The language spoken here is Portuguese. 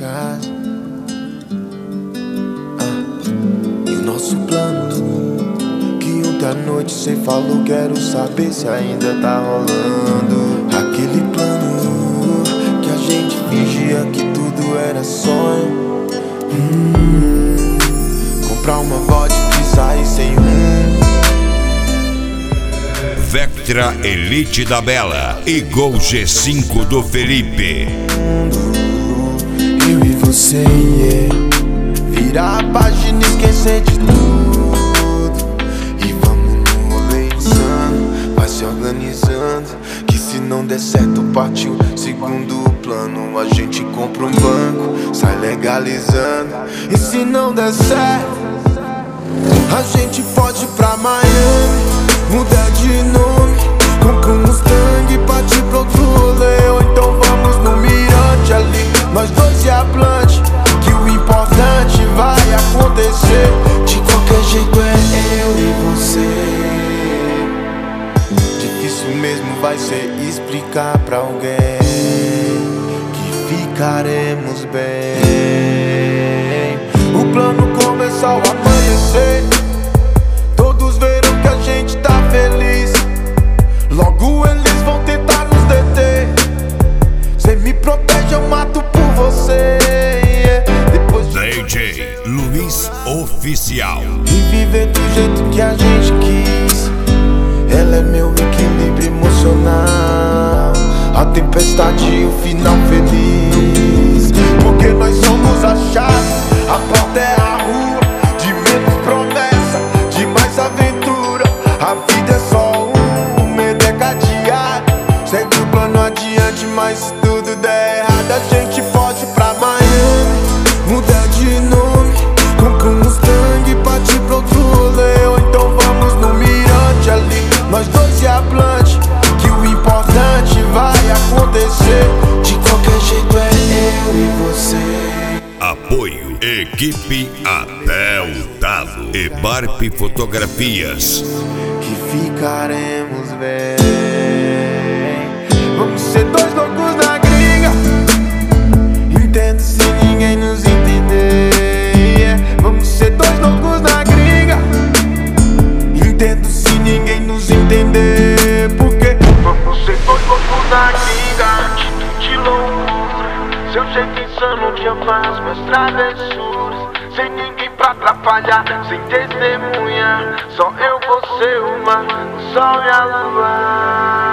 casa. E o nosso plano, que ontem à noite cê falou, quero saber se ainda tá rolando. Aquele plano que a gente fingia que tudo era sonho. Comprar uma vodka e sair sem rumo. Vectra Elite da Bela e Gol G5 do Felipe. Eu e você, virar a página e esquecer de tudo. E vamos no rolê insano, vai se organizando, que se não der certo partiu segundo plano. A gente compra um banco, sai legalizando. E se não der certo, a gente pode ir pra Miami, mudar de nome, compra um Mustang, partir pro outro rolê. Ou então vamos no mirante ali, nós dois e a Blunt, que o importante vai acontecer. De qualquer jeito é eu e você. Difícil mesmo vai ser explicar pra alguém que ficaremos bem. O plano começou a amanhecer, todos viram que a gente tá feliz. Logo eles vão tentar nos deter. Cê me protege, eu mato por você. Depois DJ Luiz Oficial. E viver do jeito que a gente quis. Ela é meu equilíbrio emocional, a tempestade e o final feliz. Porque nós somos a chave, a porta é a rua. De menos promessa, de mais aventura. A vida é só um medo é cadeado. Segue o plano adiante, mas se tudo der errado, a gente pode ir pra Miami, mudar de nome, compra um Mustang, partir pro outro rolê. Ou então vamos no mirante ali, nós dois e a Blunt, que o importante vai acontecer. De qualquer jeito é eu e você. Apoio Equipe Até o Talo e Barp Fotografias. Que ficaremos bem. Vamos ser dois loucos na gringa, entendo se ninguém nos entender. Vamos ser dois loucos na gringa, entendo se ninguém nos entender. Porque vamos ser dois loucos na gringa, atitude loucura, seu jeito insano que eu faço minhas travessuras. Sem ninguém pra atrapalhar, sem testemunha, só eu, você, o mar, o sol e a lua.